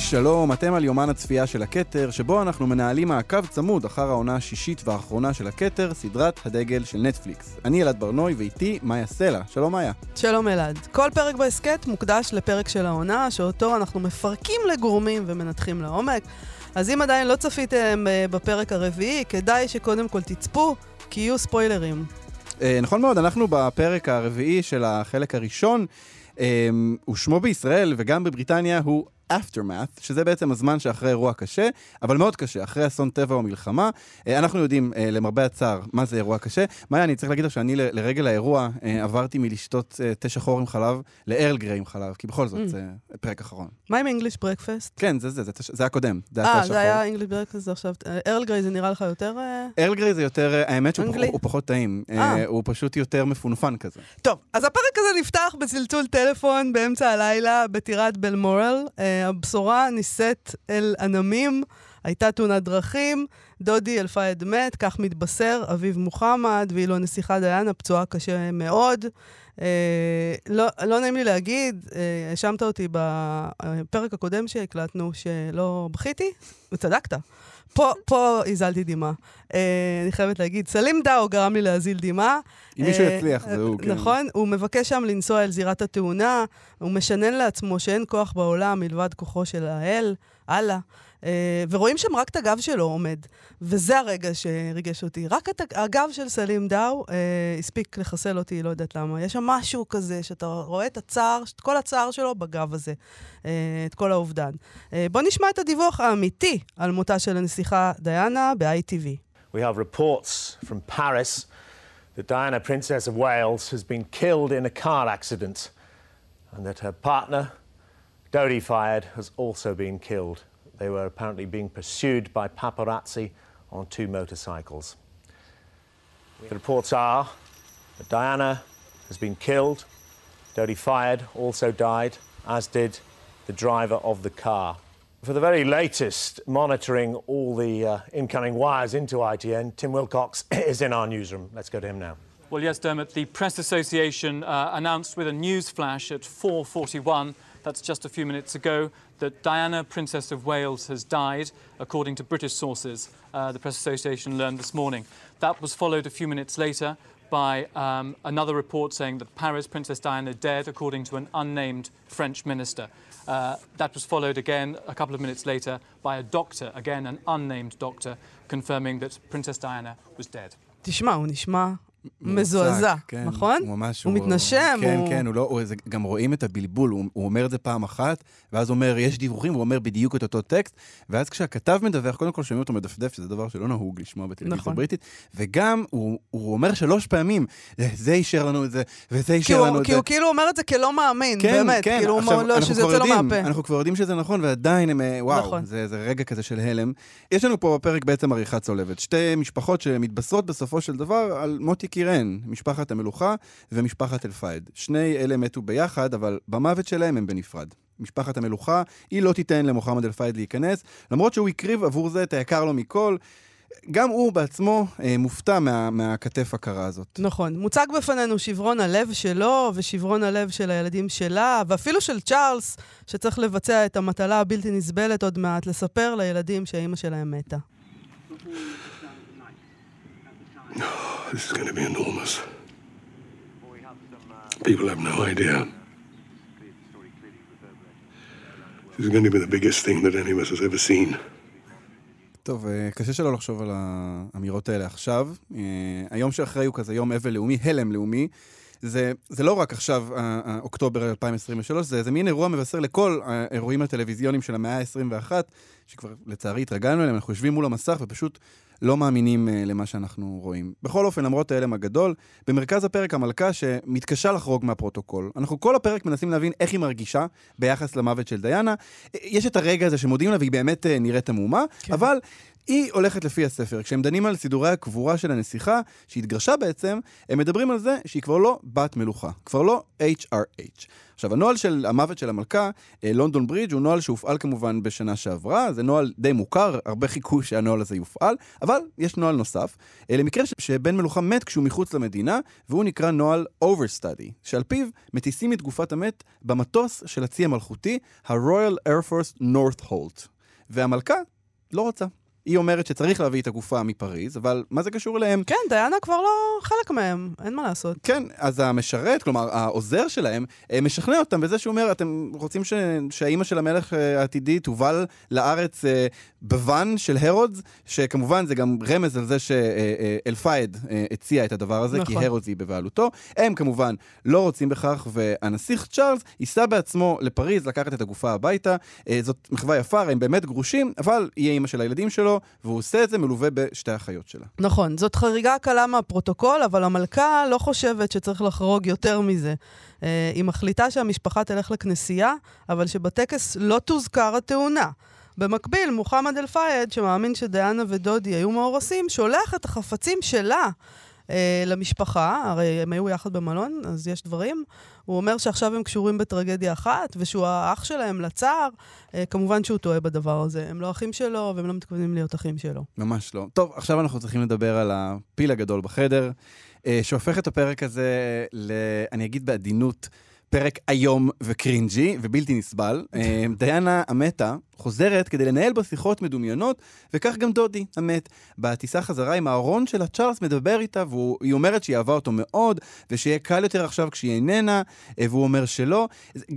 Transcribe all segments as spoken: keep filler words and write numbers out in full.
שלום, אתם על יומן הצפייה של הכתר, שבו אנחנו מנהלים מעקב צמוד אחר העונה השישית והאחרונה של הכתר, סדרת הדגל של נטפליקס. אני אלעד ברנוי ואיתי מאיה סלע. שלום מאיה. שלום אלעד. כל פרק בהסקט מוקדש לפרק של העונה, שאותו אנחנו מפרקים לגורמים ומנתחים לעומק. אז אם עדיין לא צפיתם בפרק הרביעי, כדאי שקודם כל תצפו, כי יהיו ספוילרים. נכון מאוד, אנחנו בפרק הרביעי של החלק הראשון, ושמו בישראל וגם בבריטניה הוא Aftermath, שזה בעצם הזמן שאחרי אירוע קשה, אבל מאוד קשה, אחרי אסון טבע או מלחמה. אנחנו יודעים, למרבה הצער, מה זה אירוע קשה. מאיה, אני צריך להגיד לך שאני לרגל האירוע עברתי מלשתות תה שחור עם חלב לארל גריי עם חלב, כי בכל זאת זה פרק אחרון. מה עם English breakfast? כן, זה זה, זה הקודם. אה, זה היה English breakfast עכשיו. ארל גריי זה נראה לך יותר... ארל גריי זה יותר, האמת שהוא פחות טעים. הוא פשוט יותר מפונפן כזה. טוב, אז הפרק הזה נפתח בצלצול טלפון באמצע הלילה בטירת בלמורל. הבשורה ניסית אל ענמים, הייתה תאונת דרכים, דודי אלפייד מת, כך מתבשר, אביב מוחמד, ואילו הנסיכה דיאנה פצועה קשה מאוד. אה, לא, לא נעים לי להגיד, אה, האשמת אותי בפרק הקודם שהקלטנו שלא בכיתי, וצדקת. פה, פה הזלתי דימה. אה, אני חייבת להגיד, סלים דאו גרם לי להזיל דימה. אם מישהו יצליח, זה הוא, כן. נכון, הוא מבקש שם לנסוע אל זירת התאונה, הוא משנן לעצמו שאין כוח בעולם מלבד כוחו של האל, אללה, ורואים שם רק את הגב שלו עומד, וזה הרגע שריגש אותי. רק את הגב של סלים דאו הספיק לחסל אותי, לא יודעת למה. יש שם משהו כזה, שאתה רואה את הצער, את כל הצער שלו בגב הזה, את כל האובדן. בוא נשמע את הדיווח האמיתי על מותה של הנסיכה דיאנה ב-איי טי וי. We have reports from Paris that Diana, Princess of Wales, has been killed in a car accident and that her partner, Dodi Fayed, has also been killed. They were apparently being pursued by paparazzi on two motorcycles. The reports are that Diana has been killed, Dodi Fayed also died, as did the driver of the car. For the very latest, monitoring all the uh, incoming wires into I T N, Tim Wilcox is in our newsroom. Let's go to him now. Well, yes, Dermot, the Press Association uh, announced with a news flash at four forty-one, that's just a few minutes ago, that Diana, Princess of Wales, has died, according to British sources. Uh, the Press Association learned this morning. That was followed a few minutes later by um, another report saying that Paris, Princess Diana, dead, according to an unnamed French minister. Uh, that was followed again a couple of minutes later by a doctor, again an unnamed doctor, confirming that Princess Diana was dead. תשמע, הוא נשמע מזועזע, נכון? הוא מתנשם. כן, כן, גם רואים את הבלבול, הוא אומר את זה פעם אחת, ואז הוא אומר, יש דיווחים, הוא אומר בדיוק את אותו טקסט, ואז כשהכתב מדווח, קודם כל שומעים אותו מדפדף, שזה דבר שלא נהוג לשמוע בטלוויזיה הבריטית, וגם הוא אומר שלוש פעמים, זה אישר לנו את זה, וזה אישר לנו את זה. כי הוא כאילו אומר את זה כלא מאמין, באמת, כאילו הוא אומר שזה יוצא לו מהפה. אנחנו כבר יודעים שזה נכון, ועדיין הם, וואו, זה רגע כזה של הלם. יש לנו פה בפרק בעצם עריכה צולבת, שתי משפחות שמתבשרות בסופו של דבר על מות יקירן, משפחת המלוכה ומשפחת אלפייד. שני אלה מתו ביחד, אבל במוות שלהם הם בנפרד. משפחת המלוכה, היא לא תיתן למוחמד אלפייד להיכנס, למרות שהוא הקריב עבור זה את היקר לו מכל. גם הוא בעצמו אה, מופתע מה, מהכתף הקרה הזאת. נכון. מוצג בפנינו שברון הלב שלו, ושברון הלב של הילדים שלה, ואפילו של צ'ארלס, שצריך לבצע את המטלה הבלתי נסבלת עוד מעט, לספר לילדים שהאימא שלהם מתה. This is going to be enormous. People have no idea. This is going to be the biggest thing that any of us has ever seen. טוב, קשה שלא לחשוב על האמירות האלה עכשיו. היום שאחרי הוא כזה יום אבל לאומי, הלם לאומי. זה, זה לא רק עכשיו, אוקטובר אלפיים עשרים ושלוש, זה, זה מין אירוע מבשר לכל האירועים הטלוויזיוניים של המאה ה-עשרים ואחת, שכבר לצערי התרגלנו אליהם, אנחנו יושבים מול המסך ופשוט לא מאמינים למה שאנחנו רואים. בכל אופן, למרות ההלם הגדול, במרכז הפרק המלכה שמתקשה לחרוג מהפרוטוקול. אנחנו כל הפרק מנסים להבין איך היא מרגישה ביחס למוות של דיאנה. יש את הרגע הזה שמודיעים לה והיא באמת נראית המומה, כן. אבל היא הולכת לפי הספר. כשהם דנים על סידורי הקבורה של הנסיכה, שהתגרשה בעצם, הם מדברים על זה שהיא כבר לא בת מלוכה, כבר לא אייץ' אר אייץ'. עכשיו, הנוהל של המוות של המלכה, לונדון ברידג', הוא נוהל שהופעל כמובן בשנה שעברה, זה נוהל די מוכר, הרבה חיכו שהנוהל הזה יופעל, אבל יש נוהל נוסף, למקרה שבן מלוכה מת כשהוא מחוץ למדינה, והוא נקרא נוהל overstudy, שעל פיו מטיסים את גופת המת במטוס של הצי המלכותי, ה-Royal Air Force North Holt. והמלכה לא רוצה. היא אומרת שצריך להביא את הגופה מפריז, אבל מה זה קשור אליהם? כן, דיאנה כבר לא חלק מהם, אין מה לעשות. כן, אז המשרת, כלומר, העוזר שלהם, משכנע אותם בזה שהוא אומר, אתם רוצים ש... שהאימא של המלך העתידי תובל לארץ בוון של הרודס, שכמובן זה גם רמז על זה שאלפייד הציע את הדבר הזה, נכון. כי הרודס היא בבעלותו. הם כמובן לא רוצים בכך, והנסיך צ'ארלס ייסע בעצמו לפריז, לקחת את הגופה הביתה. זאת מחווה יפה, הם באמת גרושים, אבל היא האימא של הילדים שלו, והוא עושה את זה מלווה בשתי החיות שלה. נכון, זאת חריגה קלה מהפרוטוקול, אבל המלכה לא חושבת שצריך לחרוג יותר מזה. היא מחליטה שהמשפחה תלך לכנסייה, אבל שבטקס לא תוזכר התאונה. במקביל, מוחמד אל-פייד, שמאמין שדיאנה ודודי היו מאורסים, שולח את החפצים שלה אה, למשפחה, הרי הם היו יחד במלון, אז יש דברים. הוא אומר שעכשיו הם קשורים בטרגדיה אחת, ושהוא האח שלהם לצער. אה, כמובן שהוא טועה בדבר הזה. הם לא אחים שלו, והם לא מתכוונים להיות אחים שלו. ממש לא. טוב, עכשיו אנחנו צריכים לדבר על הפיל הגדול בחדר, אה, שהופך את הפרק הזה, ל... אני אגיד בעדינות, פרק היום וקרינג'י ובלתי נסבל. דיאנה המתה חוזרת כדי לנהל בשיחות מדומיינות, וכך גם דודי המת. בטיסה חזרה עם הארון שלה, צ'ארלס מדבר איתה, והיא אומרת שהיא אהבה אותו מאוד, ושיהיה קל יותר עכשיו כשהיא איננה, והוא אומר שלא.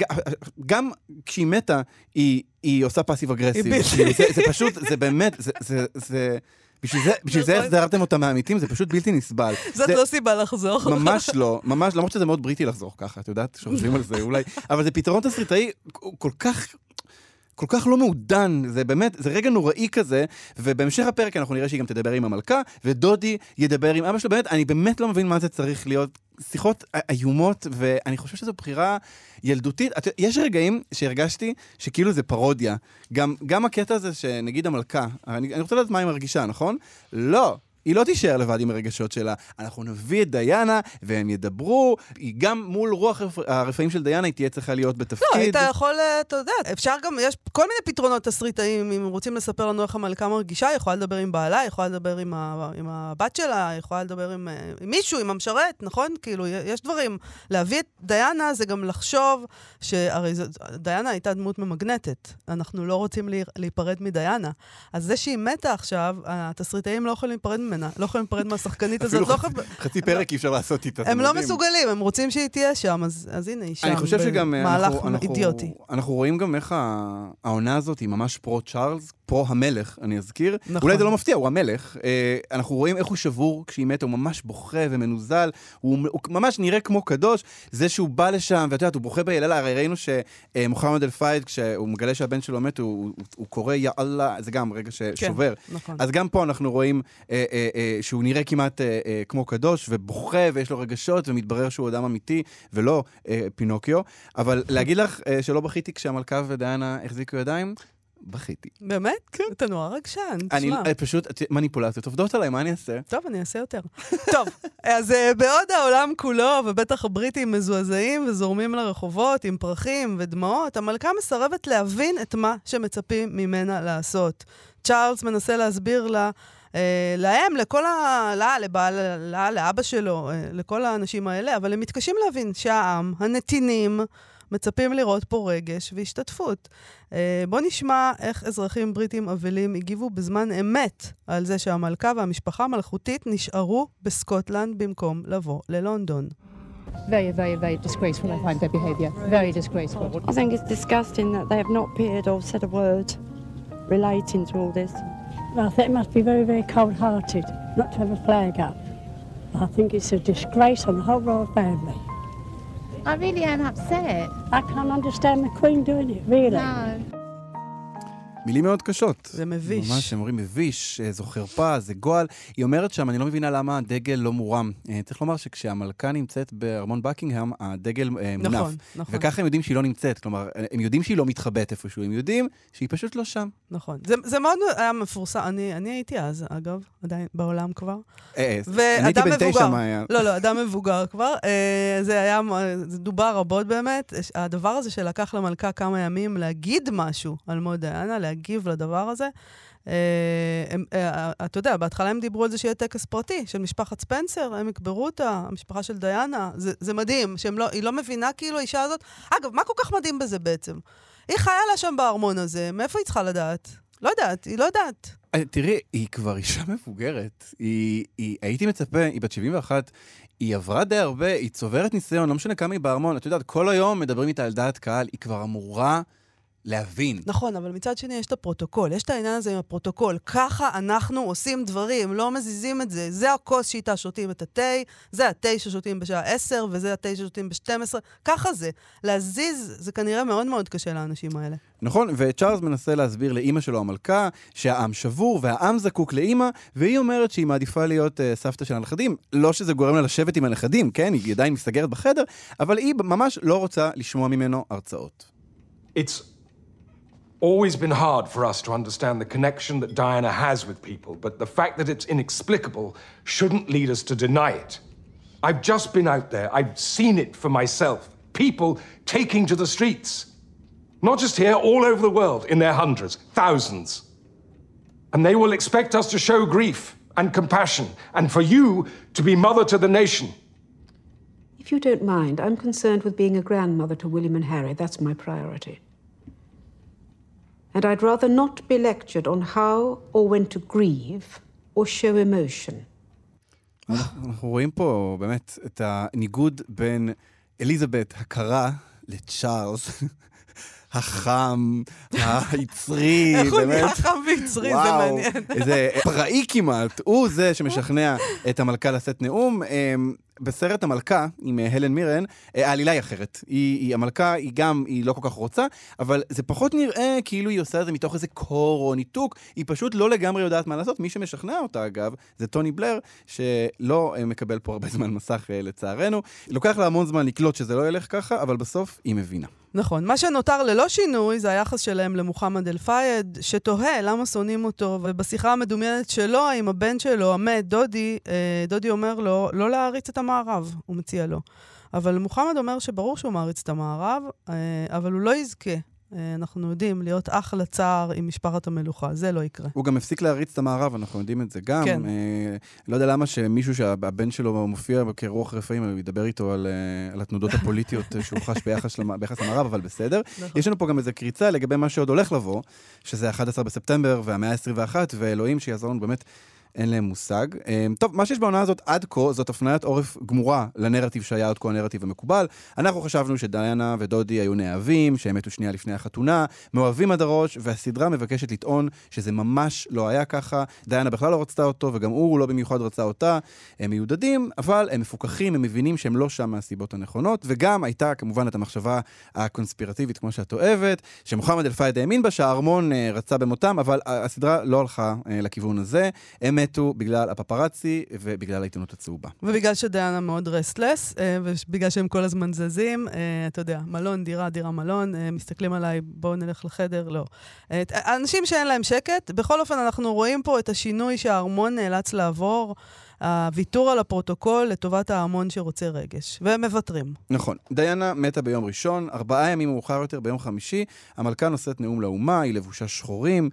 גם כשהיא מתה, היא, היא עושה פאסיב אגרסיב. זה, זה פשוט, זה באמת, זה... זה, זה בשביל זה, בשביל זה החזרתם אותם מהאמיתים, זה פשוט בלתי נסבל. זאת לא סיבה לחזור. ממש לא, ממש, למרות שזה מאוד בריטי לחזור ככה, את יודעת, שחושבים על זה אולי, אבל זה פתרון תסריטאי כל כך, כל כך לא מעודן, זה באמת, זה רגע נוראי כזה, ובהמשך הפרק אנחנו נראה שהיא גם תדבר עם המלכה, ודודי ידבר עם אבא שלו, באמת, אני באמת לא מבין מה זה צריך להיות, שיחות איומות, ואני חושב שזו בחירה ילדותית. יש רגעים שהרגשתי שכאילו זה פרודיה. גם, גם הקטע הזה שנגיד המלכה, אני, אני רוצה לדעת מה היא מרגישה, נכון? לא. היא לא תישאר לבד עם הרגשות שלה. אנחנו נביא את דיאנה, והם ידברו. היא גם מול רוח הרפאים של דיאנה, היא תהיה צריכה להיות בתפקיד. לא, היית יכול, אתה יודע, אפשר גם, יש כל מיני פתרונות תסריטאיים, אם רוצים לספר לנו איך המלכה מרגישה, היא יכולה לדבר עם בעלה, היא יכולה לדבר עם, ה, עם הבת שלה, היא יכולה לדבר עם, עם מישהו, עם המשרת, נכון? כאילו, יש דברים. להביא את דיאנה זה גם לחשוב, שהרי דיאנה הייתה דמות ממגנטת. אנחנו לא רוצים להיפרד מדיאנה. אז זה שהיא מתה עכשיו, התסריטאים לא יכולים להיפרד ממנה. לא יכולים לפרד מהשחקנית הזאת. חצי פרק אי אפשר לעשות איתה. הם לא מסוגלים, הם רוצים שהיא תהיה שם, אז הנה היא שם. אני חושב שגם במהלך אידיוטי. אנחנו רואים גם איך העונה הזאת היא ממש פרו צ'ארלס, פרו המלך, אני אזכיר. אולי זה לא מפתיע, הוא המלך. אנחנו רואים איך הוא שבור כשהיא מתה, הוא ממש בוכה ומנוזל, הוא ממש נראה כמו קדוש. זה שהוא בא לשם, ואת יודעת, הוא בוכה ביללה, הרי ראינו שמוחמד אל-פייד, כשהוא מגלה שהבן שלו מת, הוא קורא יא אללה, זה גם רגע ששובר. אז גם פה אנחנו רואים שהוא נראה כמעט כמו קדוש, ובוכה, ויש לו רגשות, ומתברר שהוא אדם אמיתי, ולא פינוקיו. אבל להגיד לך שלא בכיתי כשהמלכה ודיאנה החזיקו ידיים, בכיתי. באמת? כן. אתה נורא רגשן, תשמע. אני פשוט, מניפולציות עובדות עליי, מה אני אעשה? טוב, אני אעשה יותר. טוב, אז בעוד העולם כולו, ובטח הבריטים מזועזעים וזורמים לרחובות עם פרחים ודמעות, המלכה מסרבת להבין את מה שמצפים ממנה לעשות. צ'ארלס מנסה להסביר לה, להם, לכל ה... לה, לבעל, לה, לאבא שלו, לכל האנשים האלה, אבל הם מתקשים להבין שהעם, הנתינים, מצפים לראות פה רגש והשתתפות. בוא נשמע איך אזרחים בריטים אבלים הגיבו בזמן אמת על זה שהמלכה והמשפחה המלכותית נשארו בסקוטלנד במקום לבוא ללונדון. Very, very, very disgraceful, I find their behavior. Very disgraceful. I think it's disgusting that they have not appeared or said a word relating to all this. Well, I think it must be very, very cold-hearted not to have a flag up. I think it's a disgrace on the whole royal family. I really am upset. I can't understand the Queen doing it, really. No. מילים מאוד קשות. זה מביש. ממש, הם אומרים מביש, זו חרפה, זה גועל. היא אומרת שם, אני לא מבינה למה הדגל לא מורם. צריך לומר שכשהמלכה נמצאת בארמון בקינגהאם, הדגל מונף. נכון, נכון. וככה הם יודעים שהיא לא נמצאת. כלומר, הם יודעים שהיא לא מתחבאת איפשהו, הם יודעים שהיא פשוט לא שם. נכון. זה, זה מאוד היה מפורסם. אני, אני הייתי אז, אגב, עדיין בעולם כבר. אה, אני הייתי בן תשע מה היה. לא, לא, אדם מבוגר כבר. זה היה, זה דובר רבות באמת. הדבר הזה שלקח למלכה כמה ימים להגיד משהו על מות דיאנה, להגיב לדבר הזה. אתה יודע, בהתחלה הם דיברו על זה שיהיה טקס פרטי של משפחת ספנסר, הם יקברו אותה, המשפחה של דיאנה. זה, זה מדהים, שהיא לא מבינה כאילו האישה הזאת. אגב, מה כל כך מדהים בזה בעצם? היא חיה לה שם בארמון הזה, מאיפה היא צריכה לדעת? לא יודעת, היא לא יודעת. תראי, היא כבר אישה מבוגרת. היא, היא, הייתי מצפה, היא בת שבעים ואחת, היא עברה די הרבה, היא צוברת ניסיון, לא משנה כמה היא בארמון. את יודעת, כל היום מדברים איתה על דעת קהל, היא כבר אמורה להבין. נכון, אבל מצד שני יש את הפרוטוקול, יש את העניין הזה עם הפרוטוקול. ככה אנחנו עושים דברים, לא מזיזים את זה. זה הכוס שאיתה שותים את התה, זה התה ששותים בשעה עשר, וזה התה ששותים ב-שתים עשרה. ככה זה. להזיז, זה כנראה מאוד מאוד קשה לאנשים האלה. נכון, וצ'ארלס מנסה להסביר לאמא שלו המלכה, שהעם שבור והעם זקוק לאמא, והיא אומרת שהיא מעדיפה להיות uh, סבתא של הנכדים. לא שזה גורם לה לשבת עם הנכדים, כן? היא עדיין מסתגרת בחדר, אבל היא ממש לא רוצה לשמוע ממנו הרצאות. It's always been hard for us to understand the connection that Diana has with people, but the fact that it's inexplicable shouldn't lead us to deny it. I've just been out there. I've seen it for myself. People taking to the streets. Not just here, all over the world, in their hundreds, thousands. And they will expect us to show grief and compassion, and for you to be mother to the nation. If you don't mind, I'm concerned with being a grandmother to William and Harry. That's my priority. And I'd rather not be lectured on how or when to grieve or show emotion. אנחנו רואים פה באמת את הניגוד בין אליזבת הקרה לצ'ארלס. החם, היצרי, איך הוא באמת. נהיה חם ויצרי, זה מעניין. איזה פראי כמעט, הוא זה שמשכנע את המלכה לשאת נאום. בסרט המלכה, עם הלן מירן, העלילה היא אחרת. היא, היא, המלכה היא גם, היא לא כל כך רוצה, אבל זה פחות נראה כאילו היא עושה את זה מתוך איזה קור או ניתוק, היא פשוט לא לגמרי יודעת מה לעשות. מי שמשכנע אותה, אגב, זה טוני בלר, שלא מקבל פה הרבה זמן מסך לצערנו. לוקח לה המון זמן לקלוט שזה לא ילך ככה, אבל בסוף היא מבינה. נכון. מה שנותר ללא שינוי זה היחס שלהם למוחמד אל-פייד, שתוהה למה שונאים אותו, ובשיחה המדומיינת שלו עם הבן שלו, המת, דודי, דודי אומר לו לא להריץ את המערב, הוא מציע לו. אבל מוחמד אומר שברור שהוא מעריץ את המערב, אבל הוא לא יזכה. אנחנו יודעים להיות אח לצער עם משפחת המלוכה, זה לא יקרה. הוא גם הפסיק להריץ את המערב, אנחנו יודעים את זה גם. כן. אה, לא יודע למה שמישהו שהבן שלו מופיע כרוח רפאים, הוא ידבר איתו על, על התנודות הפוליטיות שהוא חש ביחס, ביחס למערב, אבל בסדר. נכון. יש לנו פה גם איזו קריצה לגבי מה שעוד הולך לבוא, שזה אחד עשר בספטמבר והמאה ה-עשרים ואחת, ואלוהים שיעזור לנו באמת, אין להם מושג. טוב, מה שיש בעונה הזאת עד כה, זאת הפניית עורף גמורה לנרטיב שהיה עוד כה הנרטיב המקובל. אנחנו חשבנו שדיאנה ודודי היו נאהבים, שהם מתו שנייה לפני החתונה, מאוהבים עד הראש, והסדרה מבקשת לטעון שזה ממש לא היה ככה. דיאנה בכלל לא רצתה אותו, וגם הוא לא במיוחד רצה אותה. הם מיודדים, אבל הם מפוקחים, הם מבינים שהם לא שם מהסיבות הנכונות, וגם הייתה כמובן את המחשבה הקונספירטיבית, כמו שאת אוהבת, שמוחמד אל-פייד האמין בה, שהארמון רצה במותם, אבל הסדרה לא הלכה לכיוון הזה. הם מתו בגלל הפפרצי ובגלל העיתונות הצהובה. ובגלל שדיאנה מאוד רסטלס, ובגלל שהם כל הזמן זזים, אתה יודע, מלון, דירה, דירה, מלון, מסתכלים עליי, בואו נלך לחדר, לא. אנשים שאין להם שקט, בכל אופן אנחנו רואים פה את השינוי שהארמון נאלץ לעבור, הוויתור על הפרוטוקול לטובת ההמון שרוצה רגש, והם מבטרים. נכון. דיאנה מתה ביום ראשון, ארבעה ימים מאוחר יותר ביום חמישי, המלכה נושאת נאום לאומה, היא לבושה שחורים,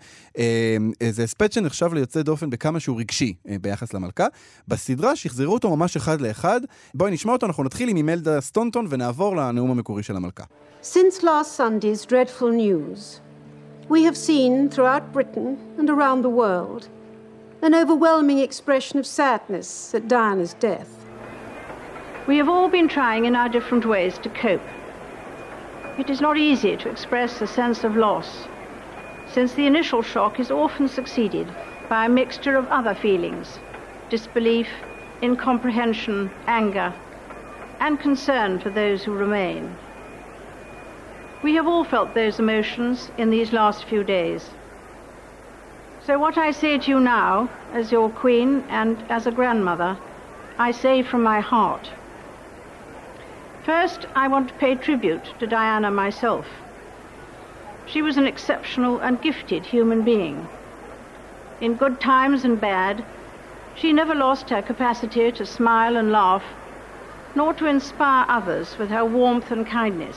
זה הספד שנחשב ליוצא דופן בכמה שהוא רגשי ביחס למלכה. בסדרה שחזרו אותו ממש אחד לאחד, בואי נשמע אותו, אנחנו נתחיל עם אימלדה סטונטון ונעבור לנאום המקורי של המלכה. Since last Sunday's dreadful news, we have seen throughout Britain and around the world an overwhelming expression of sadness at Diana's death. We have all been trying in our different ways to cope. It is not easy to express a sense of loss, since the initial shock is often succeeded by a mixture of other feelings, disbelief, incomprehension, anger, and concern for those who remain. We have all felt those emotions in these last few days, So what I say to you now, as your queen and as a grandmother, I say from my heart. First, I want to pay tribute to Diana myself. She was an exceptional and gifted human being. In good times and bad, she never lost her capacity to smile and laugh, nor to inspire others with her warmth and kindness.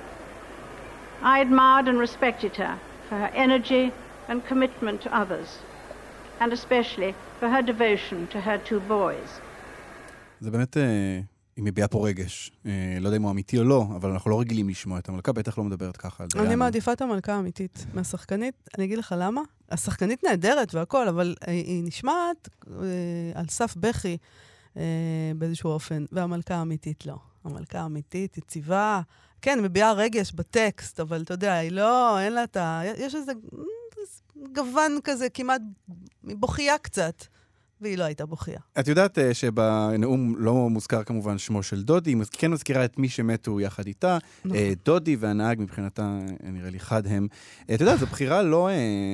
I admired and respected her for her energy and commitment to others, and especially for her devotion to her two boys. זה באמת, היא מביעה פה רגש. לא יודע אם הוא אמיתי או לא, אבל אנחנו לא רגילים לשמוע את המלכה, בטח לא מדברת ככה על דיאנה. אני מעדיפה את המלכה האמיתית מהשחקנית. אני אגיד לך למה? השחקנית נהדרת והכל, אבל היא נשמעת על סף בכי באיזשהו אופן, והמלכה האמיתית לא. המלכה האמיתית, יציבה, כן, מביעה רגש בטקסט, אבל אתה יודע, היא לא, אין לה את ה... יש איזה גוון כזה, כמעט בוכייה קצת. והיא לא הייתה בוכייה. את יודעת שבנאום לא מוזכר כמובן שמו של דודי, היא כן מזכירה את מי שמתו יחד איתה, דודי והנהג מבחינתה נראה לי חד הם. את יודעת, זו בחירה לא...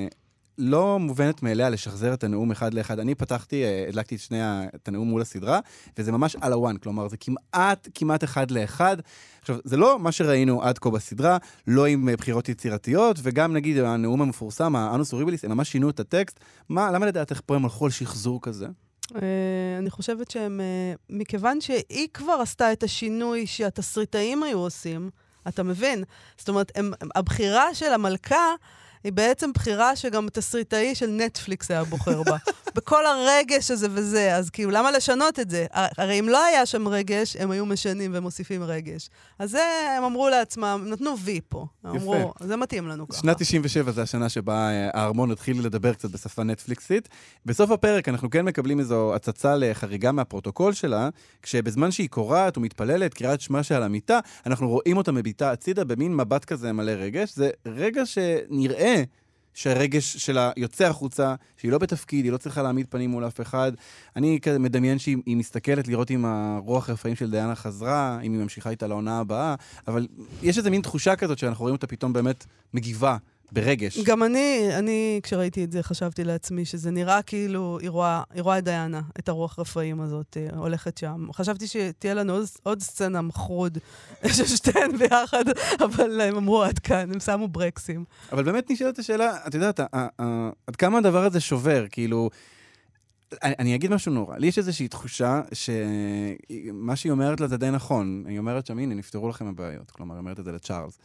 לא מובנת מאליה לשחזר את הנאום אחד לאחד. אני פתחתי, הדלקתי את שני את הנאום מול הסדרה, וזה ממש על הוואן, כלומר, זה כמעט, כמעט אחד לאחד. עכשיו, זה לא מה שראינו עד כה בסדרה, לא עם בחירות יצירתיות, וגם נגיד הנאום המפורסם, האנוס אוריביליס, הם ממש שינו את הטקסט. מה, למה לדעת איך פה הם הלכו על שחזור כזה? אני חושבת שהם, מכיוון שהיא כבר עשתה את השינוי שהתסריטאים היו עושים, אתה מבין? זאת אומרת, הבחירה של המלכה, היא בעצם בחירה שגם תסריטאי של נטפליקס היה בוחר בה. בכל הרגש הזה וזה, אז כאילו, למה לשנות את זה? הרי אם לא היה שם רגש, הם היו משנים ומוסיפים רגש. אז זה, הם אמרו לעצמם, נתנו וי פה. אמרו, זה מתאים לנו ככה. שנת תשעים ושבע זה השנה שבה הארמון התחיל לדבר קצת בשפה נטפליקסית. בסוף הפרק אנחנו כן מקבלים איזו הצצה לחריגה מהפרוטוקול שלה, כשבזמן שהיא קוראת ומתפללת, קריאת שמה שעל המיטה, אנחנו רואים אותה מביטה הצידה במין מבט כזה מלא רגש. זה רגע שנראה שהרגש שלה יוצא החוצה, שהיא לא בתפקיד, היא לא צריכה להעמיד פנים מול אף אחד. אני מדמיין שהיא מסתכלת לראות אם הרוח הרפאים של דיאנה חזרה, אם היא ממשיכה איתה לעונה הבאה, אבל יש איזו מין תחושה כזאת שאנחנו רואים אותה פתאום באמת מגיבה ברגש. גם אני, אני כשראיתי את זה חשבתי לעצמי שזה נראה כאילו היא רואה, היא רואה את דיאנה, את הרוח רפאים הזאת, הולכת שם. חשבתי שתהיה לנו עוד, עוד סצנה מחרוד ששתיהן ביחד, אבל הם אמרו עד כאן, הם שמו ברקסים. אבל באמת נשאלת השאלה, את יודעת, עד כמה הדבר הזה שובר, כאילו, אני, אני אגיד משהו נורא. לי יש איזושהי תחושה שמה שהיא אומרת לה זה די נכון. היא אומרת שם, הנה, נפתרו לכם הבעיות. כלומר, היא אומרת את זה לצ'ארלס.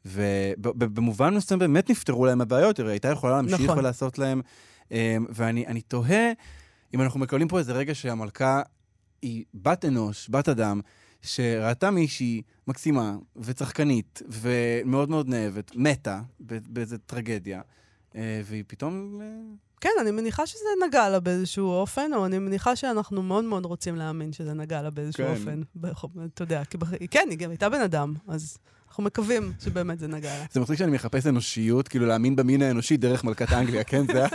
ובמובן מסוים באמת נפתרו להם הבעיות, היא הייתה יכולה להמשיך נכון. ולעשות להם, ואני אני תוהה, אם אנחנו מקבלים פה איזה רגע שהמלכה היא בת אנוש, בת אדם, שראתה מישהי מקסימה וצחקנית ומאוד מאוד נאהבת, מתה באיזו טרגדיה, והיא פתאום... כן, אני מניחה שזה נגע לה באיזשהו אופן, או אני מניחה שאנחנו מאוד מאוד רוצים להאמין שזה נגע לה באיזשהו כן. אופן. אתה יודע, כי בח... כן, היא גם הייתה בן אדם, אז... אנחנו מקווים שבאמת זה נגע לה. זה מצחיק שאני מחפש אנושיות, כאילו להאמין במין האנושי דרך מלכת אנגליה, כן? זה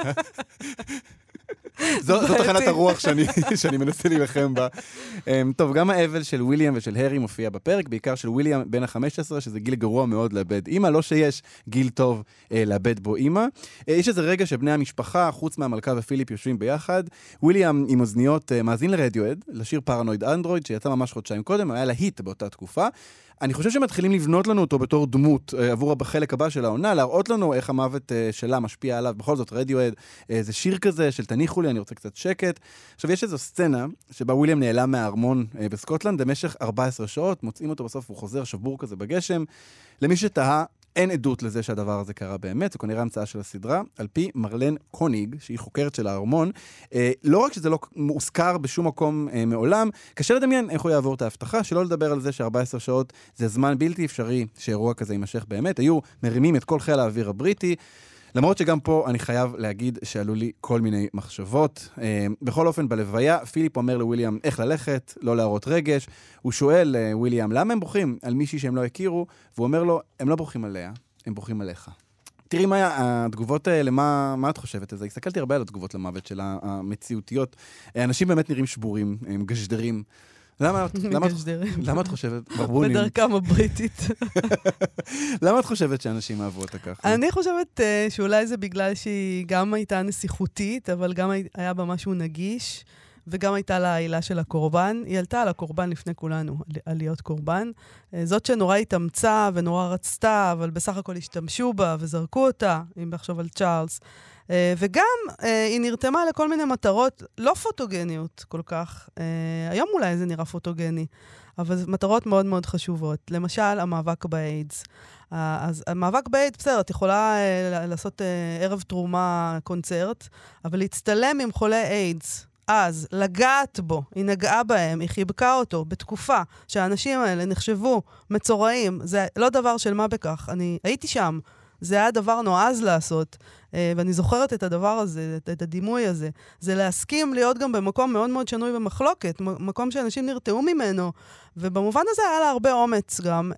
זו תחנת הרוח שאני מנסה להילחם בה. טוב, גם האבל של וויליאם ושל הרי מופיע בפרק, בעיקר של וויליאם בן ה-חמש עשרה, שזה גיל גרוע מאוד לאבד אמא, לא שיש גיל טוב לאבד בו אמא. יש איזה רגע שבני המשפחה, חוץ מהמלכה ופיליפ, יושבים ביחד. וויליאם עם אוזניות מאזין לרדיואד, לשיר פרנויד אנדרואיד, שיצא ממש חודשיים קודם, היה להיט באותה תקופה. אני חושב שמתחילים לבנות לנו אותו בתור דמות עבור בחלק הבא של העונה, להראות לנו איך המוות שלה משפיע עליו. בכל זאת, רדיואד זה שיר כזה של תניחו לי, אני רוצה קצת שקט. עכשיו, יש איזו סצנה שבה וויליאם נעלם מהארמון בסקוטלנד במשך ארבע עשרה שעות, מוצאים אותו בסוף, הוא חוזר שבור כזה בגשם. למי שתהה, אין עדות לזה שהדבר הזה קרה באמת, זו כנראה המצאה של הסדרה, על פי מרלן קוניג, שהיא חוקרת של הארמון. אה, לא רק שזה לא מוזכר בשום מקום אה, מעולם, קשה לדמיין איך הוא יעבור את ההבטחה, שלא לדבר על זה ש-ארבע עשרה שעות זה זמן בלתי אפשרי שאירוע כזה יימשך באמת. היו מרימים את כל חיל האוויר הבריטי, למרות שגם פה אני חייב להגיד שעלו לי כל מיני מחשבות. אה, בכל אופן, בלוויה, פיליפ אומר לוויליאם איך ללכת, לא להראות רגש. הוא שואל לוויליאם, למה הם בוכים על מישהי שהם לא הכירו? והוא אומר לו, הם לא בוכים עליה, הם בוכים עליך. תראי מה התגובות האלה, מה, מה את חושבת על זה? הסתכלתי הרבה על התגובות למוות של המציאותיות. אנשים באמת נראים שבורים, הם גשדרים. למה, למה, למה את חושבת? ברבונים. בדרכם הבריטית. למה את חושבת שאנשים אהבו אותה ככה? אני חושבת uh, שאולי זה בגלל שהיא גם הייתה נסיכותית, אבל גם היה בה משהו נגיש, וגם הייתה לה העילה של הקורבן. היא עלתה על הקורבן לפני כולנו, על להיות קורבן. Uh, זאת שנורא התאמצה ונורא רצתה, אבל בסך הכל השתמשו בה וזרקו אותה, אם בחשוב על צ'ארלס. Uh, וגם uh, היא נרתמה לכל מיני מטרות לא פוטוגניות כל כך. Uh, היום אולי זה נראה פוטוגני, אבל זה מטרות מאוד מאוד חשובות. למשל, המאבק באיידס. Uh, אז המאבק באיידס, בסדר, את יכולה uh, לעשות uh, ערב תרומה קונצרט, אבל להצטלם עם חולי איידס, אז לגעת בו, היא נגעה בהם, היא חיבקה אותו, בתקופה שהאנשים האלה נחשבו מצורעים, זה לא דבר של מה בכך. אני הייתי שם. זה היה דבר נועז לעשות, ואני זוכרת את הדבר הזה, את הדימוי הזה. זה להסכים להיות גם במקום מאוד מאוד שנוי במחלוקת, מקום שאנשים נרתעו ממנו, ובמובן הזה היה לה הרבה אומץ גם.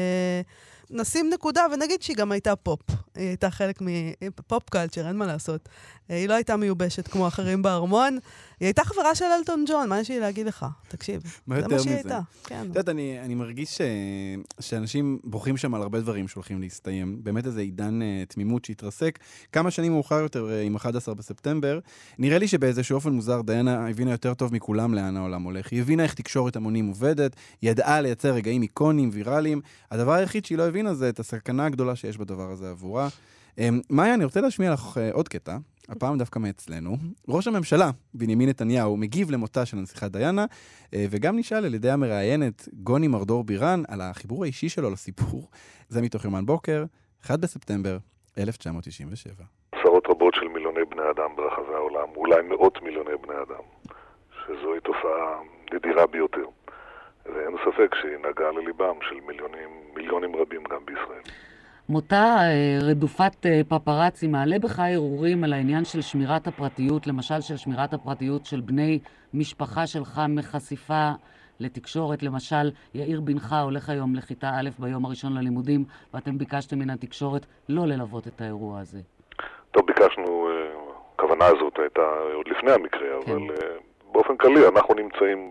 נשים נקודה, ונגיד שהיא גם הייתה פופ. היא הייתה חלק מפופ קלצ'ר, אין מה לעשות. היא לא הייתה מיובשת כמו אחרים בארמון. היא הייתה חברה של אלטון ג'ון, מה יש לי להגיד לך? תקשיב, זה מה שהיא הייתה. את יודעת, אני מרגיש שאנשים בוכים שם על הרבה דברים שהולכים להסתיים. באמת איזה עידן תמימות שהתרסק. כמה שנים מאוחר יותר, עם אחד עשר בספטמבר, נראה לי שבאיזשהו אופן מוזר, דיינה הבינה יותר טוב מכולם לאן העולם הולך. היא הבינה איך תקשורת המונים עובדת, היא ידעה לייצר רגעים איקונים, ויראליים. הדבר היחיד שהיא לא הבינה זה את הסכנה הגדולה שיש בדבר הזה עבורה. מאיה, אני רוצה להשמיע לך עוד קטע, הפעם דווקא מאצלנו. ראש הממשלה, בנימין נתניהו, מגיב למותה של הנסיכה דיינה, וגם נשאל על ידי המראיינת גוני מרדור בירן על החיבור האישי שלו לסיפור. זה מתוך יומן בוקר, אחד בספטמבר אלף תשע מאות תשעים ושבע. עשרות רבות של מיליוני בני אדם ברחבי העולם, אולי מאות מיליוני בני אדם, שזוהי תופעה נדירה ביותר. ואין ספק שהיא נגעה לליבם של מיליונים, מיליונים רבים גם בישראל. מותה רדופת פפרצי מעלה בך ערעורים על העניין של שמירת הפרטיות, למשל של שמירת הפרטיות של בני משפחה שלך מחשיפה לתקשורת, למשל יאיר בנך הולך היום לכיתה א' ביום הראשון ללימודים, ואתם ביקשתם מן התקשורת לא ללוות את האירוע הזה. טוב, ביקשנו, הכוונה הזאת הייתה עוד לפני המקרה, כן. אבל באופן כללי אנחנו נמצאים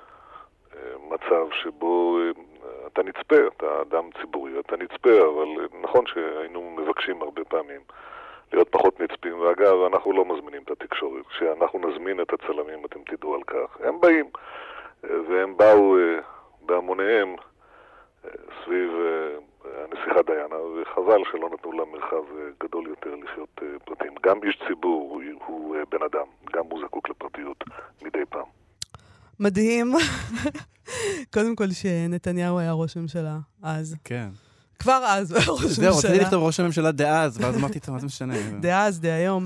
במצב שבו אתה נצפה, אתה אדם ציבורי, אתה נצפה, אבל נכון שהיינו מבקשים הרבה פעמים להיות פחות נצפים, ואגב, אנחנו לא מזמינים את התקשורת. כשאנחנו נזמין את הצלמים, אתם תדעו על כך. הם באים, והם באו בהמוניהם סביב הנסיכה דיינה, וחבל שלא נתנו לה מרחב גדול יותר לחיות פרטים. גם איש ציבור הוא, הוא בן אדם, גם הוא זקוק לפרטיות מדי פעם. מדהים. קודם כל שנתניהו היה ראש ממשלה אז. כן. כבר אז הוא היה ראש ממשלה. זהו, רציתי לכתוב ראש הממשלה דאז, ואז אמרתי, מה זה משנה? דאז, דהיום.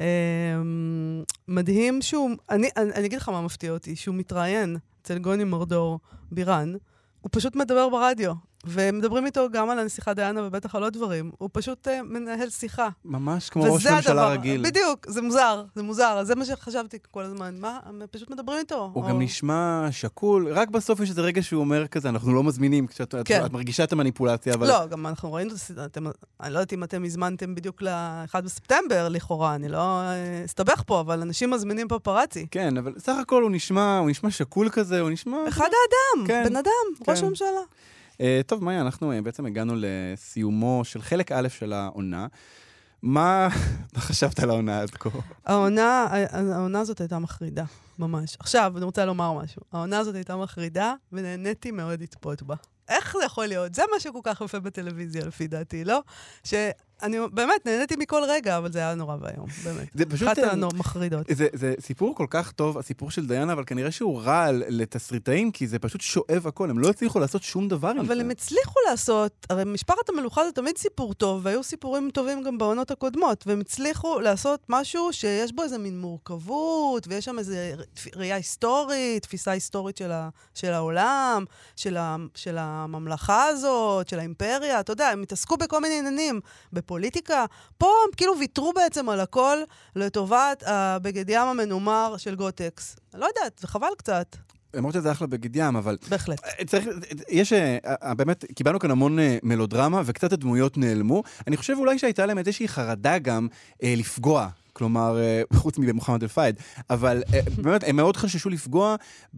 מדהים שהוא, אני אגיד לך מה מפתיע אותי, שהוא מתראיין אצל גוני מרדור בירן, הוא פשוט מדבר ברדיו. ומדברים איתו גם על הנסיכה דיינה ובטח על עוד דברים. הוא פשוט uh, מנהל שיחה. ממש כמו ראש ממשלה רגיל. בדיוק, זה מוזר, זה מוזר. זה מה שחשבתי כל הזמן. מה? הם פשוט מדברים איתו. הוא או... גם נשמע שקול. רק בסוף יש איזה רגע שהוא אומר כזה, אנחנו לא מזמינים, כשאת כן. את מרגישה את המניפולציה, אבל... לא, גם אנחנו ראינו, אתם, אני לא יודעת אם אתם הזמנתם בדיוק ל-אחד בספטמבר, לכאורה, אני לא אסתבך פה, אבל אנשים מזמינים פפרצי. כן, אבל סך הכל הוא נשמע, הוא נשמע שקול כזה, הוא נשמע... אחד האדם, כן. בן אדם, כן. ראש הממשלה. Uh, טוב, מאיה, אנחנו uh, בעצם הגענו לסיומו של חלק א' של העונה. מה, מה חשבת על העונה עד כה? העונה, העונה הזאת הייתה מחרידה, ממש. עכשיו, אני רוצה לומר משהו. העונה הזאת הייתה מחרידה, ונהניתי מאוד לצפות בה. איך זה יכול להיות? זה מה שכל כך יפה בטלוויזיה, לפי דעתי, לא? שאני באמת נהניתי מכל רגע, אבל זה היה נורא והיום, באמת. זה פשוט... אחת המחרידות. זה, זה סיפור כל כך טוב, הסיפור של דיינה, אבל כנראה שהוא רע לתסריטאים, כי זה פשוט שואב הכל. הם לא הצליחו לעשות שום דבר עם זה. אבל הם הצליחו לעשות, הרי משפחת המלוכה זה תמיד סיפור טוב, והיו סיפורים טובים גם בעונות הקודמות, והם הצליחו לעשות משהו שיש בו איזה מין מורכבות, ויש שם איזה ראייה היסטורית, תפיסה היסטורית של, ה, של העולם, של, ה, של הממלכה הזאת, של האימפריה, אתה יודע, הם התעסקו בכל מיני עניינים, בפוליטיקה. פה הם כאילו ויתרו בעצם על הכל לטובת הבגד ים המנומר של גוטקס. אני לא יודעת, זה חבל קצת. אמרת שזה אחלה בגד ים, אבל... בהחלט. צריך, יש, באמת, קיבלנו כאן המון מלודרמה, וקצת הדמויות נעלמו. אני חושב אולי שהייתה להם איזושהי חרדה גם אה, לפגוע. כלומר, חוץ ממוחמד אל-פייד, אבל באמת, הם מאוד חששו לפגוע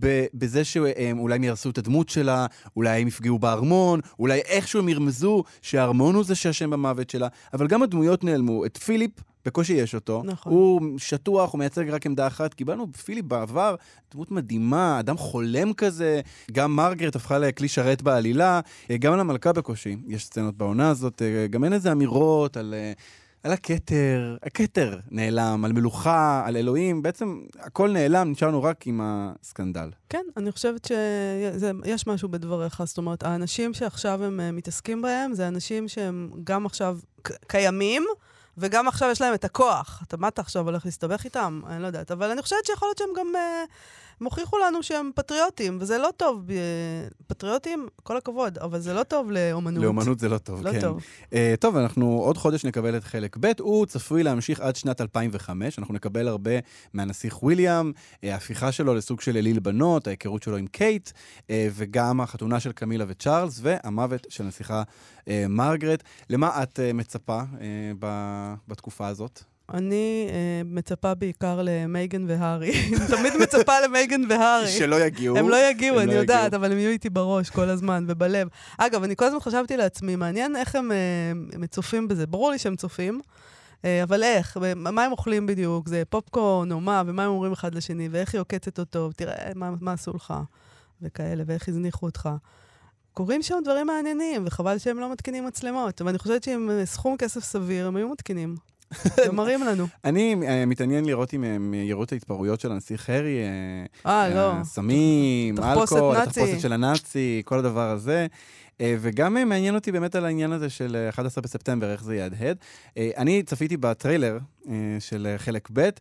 בזה שאולי הם ירסו את הדמות שלה, אולי הם יפגעו בארמון, אולי איכשהו הם ירמזו שהארמון הוא זה שהשם במוות שלה, אבל גם הדמויות נעלמו. את פיליפ, בקושי יש אותו, נכון. הוא שטוח, הוא מייצג רק עמדה אחת, קיבלנו בפיליפ בעבר דמות מדהימה, אדם חולם כזה, גם מרגרט הפכה לכלי שרת בעלילה, גם על המלכה בקושי, יש סצנות בעונה הזאת, גם אין איזה אמירות על... על הכתר, הכתר נעלם, על מלוכה, על אלוהים, בעצם הכל נעלם, נשארנו רק עם הסקנדל. כן, אני חושבת שיש משהו בדבריך, זאת אומרת, האנשים שעכשיו הם מתעסקים בהם, זה אנשים שהם גם עכשיו קיימים, וגם עכשיו יש להם את הכוח. אתה מה אתה עכשיו הולך להסתבך איתם? אני לא יודעת, אבל אני חושבת שיכול להיות שהם גם uh, מוכיחו לנו שהם פטריוטים, וזה לא טוב. Uh, פטריוטים, כל הכבוד, אבל זה לא טוב לאומנות. לאומנות זה לא טוב, לא כן. טוב. Uh, טוב, אנחנו עוד חודש נקבל את חלק ב', הוא צפוי להמשיך עד שנת אלפיים וחמש, אנחנו נקבל הרבה מהנסיך וויליאם, uh, ההפיכה שלו לסוג של אליל בנות, ההיכרות שלו עם קייט, uh, וגם החתונה של קמילה וצ'ארלס, והמוות של הנסיכה uh, מרגרט. למה את uh, מצפה uh, ב... בתקופה הזאת? אני uh, מצפה בעיקר למייגן והארי. תמיד מצפה למייגן והארי. שלא יגיעו. הם לא יגיעו, אני יודעת, אבל הם יהיו איתי בראש כל הזמן ובלב. אגב, אני כל הזמן חשבתי לעצמי, מעניין איך הם uh, מצופים בזה. ברור לי שהם צופים, uh, אבל איך? מה הם אוכלים בדיוק? זה פופקורן או מה? ומה הם אומרים אחד לשני? ואיך היא עוקצת אותו? תראה מה, מה עשו לך? וכאלה, ואיך הזניחו אותך. קוראים שם דברים מעניינים, וחבל שהם לא מתקינים מצלמות. אבל אני חושבת שעם סכום כסף סביר, הם היו מתקינים. הם מראים לנו. אני מתעניין לראות אם הם יראו את ההתפרעויות של הנסיך הרי, אה, לא. סמים, אלכוהול, התחפושת של הנאצי, כל הדבר הזה. וגם מעניין אותי באמת על העניין הזה של אחד עשר בספטמבר, איך זה יהדהד. אני צפיתי בטריילר של חלק ב',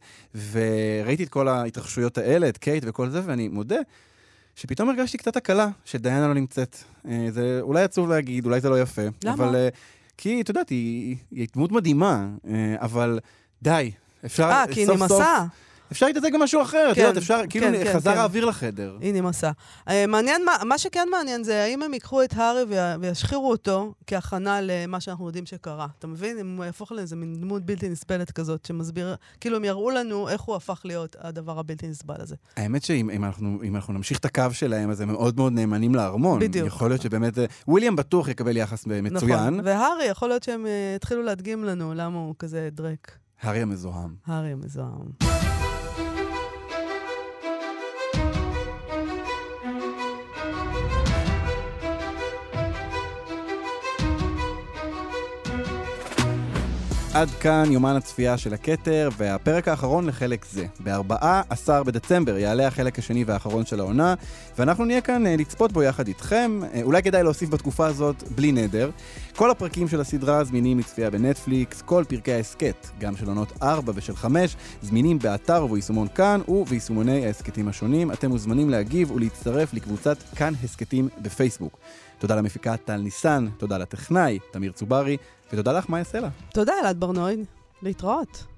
וראיתי את כל ההתרחשויות האלה, את קייט וכל זה, ואני מודה שפתאום הרגשתי קצת הקלה שדיינה לא נמצאת. זה אולי עצוב להגיד, אולי זה לא יפה. למה? אבל, כי, אתה יודעת, היא, היא דמות מדהימה, אבל די. אפשר, אה, כי היא נמסה. אפשר להתעסק גם משהו אחר, כן, את יודעת, אפשר, כאילו כן, כן, חזר כן. האוויר לחדר. היא נמסה. מעניין, מה, מה שכן מעניין זה, האם הם ייקחו את הארי וישחירו אותו כהכנה למה שאנחנו יודעים שקרה. אתה מבין? אם הוא יהפוך לאיזה מין דמות בלתי נסבלת כזאת, שמסביר, כאילו הם יראו לנו איך הוא הפך להיות הדבר הבלתי נסבל הזה. האמת שאם אם אנחנו, אם אנחנו נמשיך את הקו שלהם, אז הם מאוד מאוד נאמנים לארמון. בדיוק. יכול להיות שבאמת, וויליאם בטוח יקבל יחס מצוין. נכון, והארי יכול להיות שהם התחילו להדגים לנו למה הוא כזה דרק. הארי המזוהם. הארי המזוהם. עד כאן יומן הצפייה של הכתר, והפרק האחרון לחלק זה. ב-ארבעה עשר בדצמבר יעלה החלק השני והאחרון של העונה, ואנחנו נהיה כאן לצפות בו יחד איתכם. אולי כדאי להוסיף בתקופה הזאת בלי נדר. כל הפרקים של הסדרה זמינים לצפייה בנטפליקס, כל פרקי העסקת, גם של עונות ארבע ושל חמש, זמינים באתר וביישומון כאן וביישומוני העסקתים השונים. אתם מוזמנים להגיב ולהצטרף לקבוצת כאן הסקתים בפייסבוק. תודה למפיקה טל ניסן, תודה לטכנאי תמיר צוברי, ותודה לך, מאיה סלע. תודה, אלעד ברנועי. להתראות.